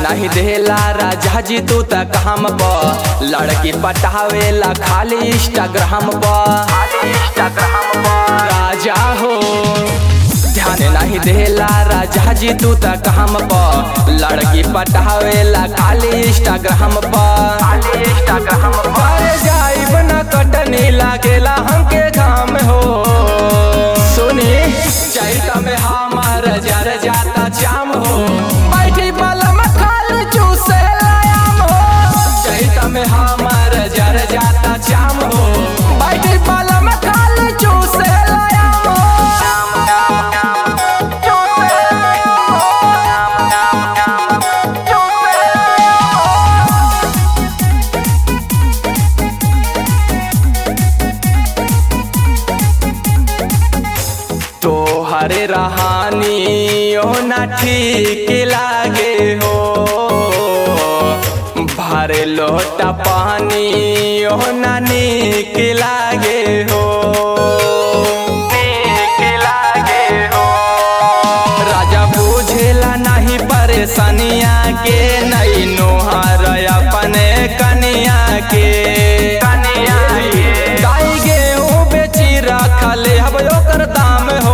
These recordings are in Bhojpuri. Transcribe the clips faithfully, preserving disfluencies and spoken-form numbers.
नहीं देला राजा जी तू तक हम पर लड़की पटावेला खाली इंस्टाग्राम पर राजा हो ध्यान नहीं देला राजा जी तू तक हम पर लड़की पटावेला खाली इंस्टाग्राम पर इंस्टाग्राम पर जाइब न कटनी लागेला हमके घाम हो सुनी चैत में हमार जर जाता चाम हो बैठी बलम खाली चूसे लायाम हो चैत में हमार जर जाता चाम हो बैठी बलम खाली चूसे लायाम हो तोहरे रहानी ओ ना ठीक लागे हो भरे लोटा पानी ओ ना नीक लागे हो नीक लागे हो राजा बुझेला नहीं परेशानिया के नहीं नोहर अपने कनिया के कनिया के गाय गेहूं बेची रखले हब ओकर दाम हो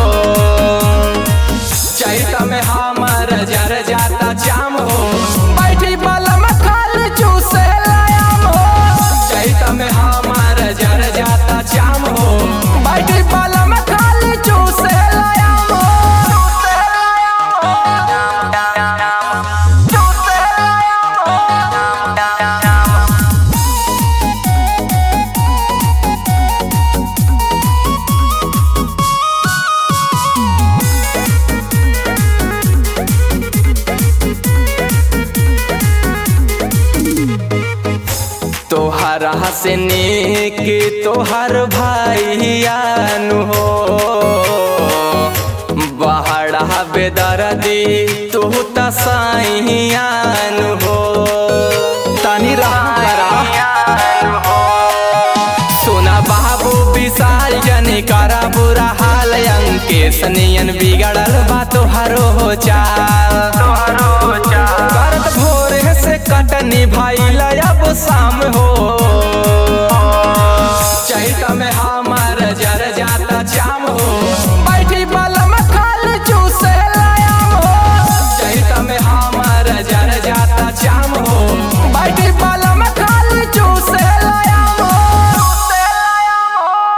चैत में हमार जर जाता चाम हो बैठी बलम खाली चूसे लायाम हो चैत में हमार जर जाता चाम हो बैठी बलम खाली चूसे लायाम हो चूसे लायाम हो चूसे लायाम हो तोहरा से नेक तोहर भाईयान हो बहरा बेदर्दी तू त साईयान हो तनी सोना बाबू विशाल जनी करा बुरा हाल अंकेश नियन बिगड़ल बा तोहरो हो चाल करत भोरे से कटनी भाई अब शाम हो चैत में हम